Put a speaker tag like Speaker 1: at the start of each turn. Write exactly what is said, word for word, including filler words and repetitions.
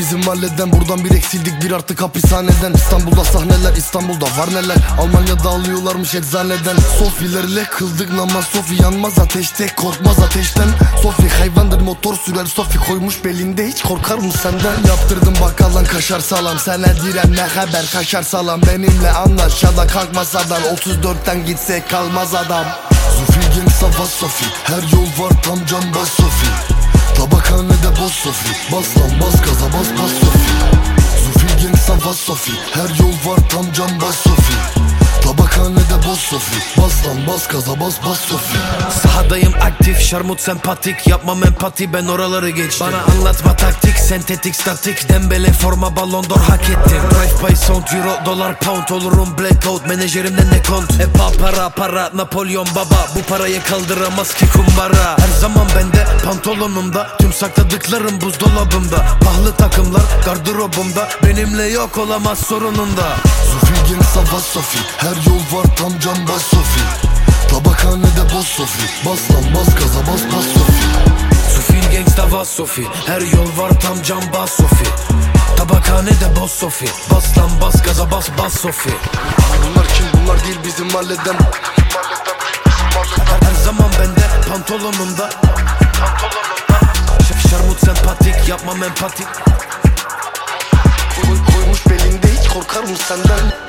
Speaker 1: bizim mahalleden. Buradan bir eksildik, bir artık hapishaneden. İstanbul'da sahneler, İstanbul'da var neler. Almanya'da alıyorlarmış eczaneden. Sofilerle kıldık namaz, Sofi yanmaz ateşte, korkmaz ateşten. Sofi hayvandır, motor sürer, Sofi koymuş belinde, hiç korkar mı senden? Yaptırdım bakkaldan kaşar salam, sana direm ne haber kaşar salam. Benimle anlaş ya da kalkmasadan, otuz dörtten gitse kalmaz adam. Sofi gangsta bas Sofi, her yol var tam can bas Sofi. Tabakhanede boz Sofi, bas lan bas gaza bas bas Sofi. Sofi gangsta bas Sofi, her yol var tam can bas Sofi. Tabakhanede boz Sofi, bas lan bas gaza bas bas Sofi.
Speaker 2: Sahadayım aktif, şarmut sempatik, yapmam empati, ben oraları geçtim. Bana anlatma taktik, sentetik statik, Dembele forma ballon d'or hak ettim. Drive by sound, euro, dolar, pound, olurum blackout, menajerimden ne kont. Hep para para, Napolyon baba, bu parayı kaldıramaz ki kumbara. Her zaman bende, pantolonumda, tüm sakladıklarım buzdolabımda. Pahalı takımlar, gardırobumda, benimle yok olamaz sorununda.
Speaker 1: Sofi gangsta bas Sofi, her yol var tam can bas Sofi. Tabakhanede boz Sofi, bas lan bas gaza bas bas Sofi.
Speaker 2: Sofi gangsta bas Sofi, her yol var tam can bas Sofi. Tabakhanede boz Sofi, bas lan bas gaza bas bas Sofi.
Speaker 1: Bunlar kim? Bunlar değil bizim mahalleden.
Speaker 2: Her zaman bende, pantolonumda. Şarmut sempatik, yapmam empati.
Speaker 1: Koy, koymuş belinde, hiç korkar mı senden?